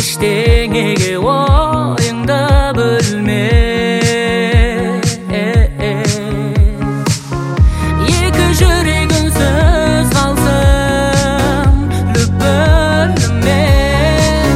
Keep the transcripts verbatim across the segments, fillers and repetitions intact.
Eштеңеге ойыңды бөлме. Екі жүрек үнсіз қалсын лүпілімен.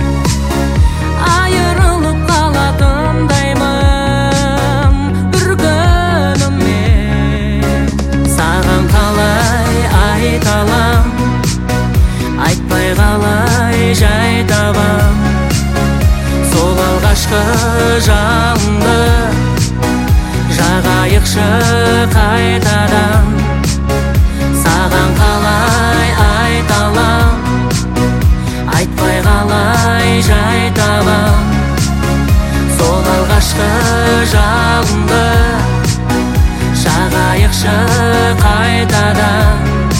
Айырылып қалатындаймын бір күніммен. Саған қалай айталам, айтпай қалай жай табам. Сол алғашқы жалынды жағайықшы қайтадан. Саған қалай айталам, айтпай қалай жай табам. Сол алғашқы жалынды жағайықшы қайтадан.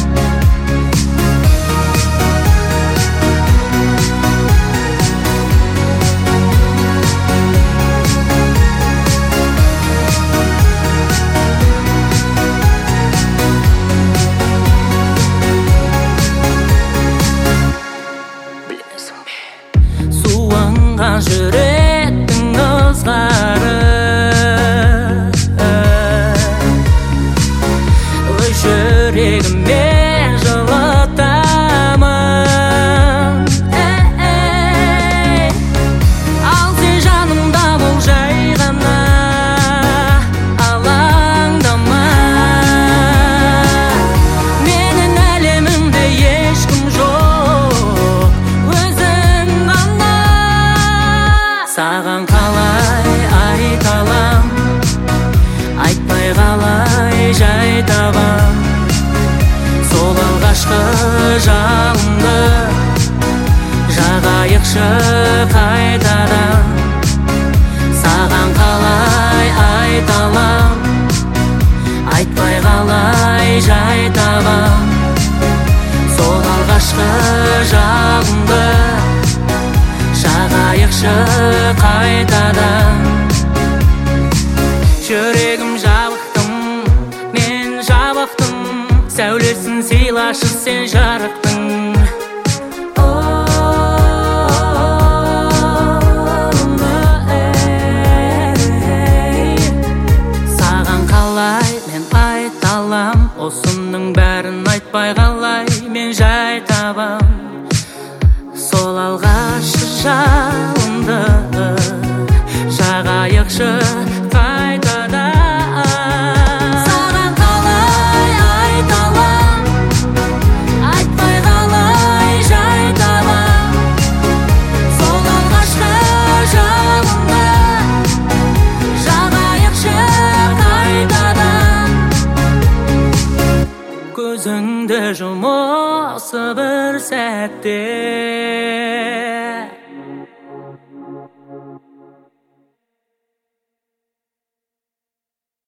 Суынған жүректің ызғары, өз жүрегіме жылытамын. Ал сен жанымда бол жай ғана, алаңдама. Менің әлемімде ешкім жоқ, өзің ғана. Саған қалай айталам, айтпай қалай жай табам. Сол алғашқы жалынды жағайықшы қайтадан. Саған қалай айталам, айтпай қалай жай табам. Сол алғашқы жалынды жағайықшы қайтадан. Жүрегім жабықтым, мен жабықтым. Сәулесін сыйлашы сен жарықтың. Саған қалай мен айталам, осының бәрін айтпай қалай мен жай табам. Сол алғашқы жалынды жағайықшы қайтадан. Саған қалай айталам, айтпай қалай жай табам. Сол алғашқы жалынды жағайықшы қайтадан. Көзіңді жұм осы бір сәтте.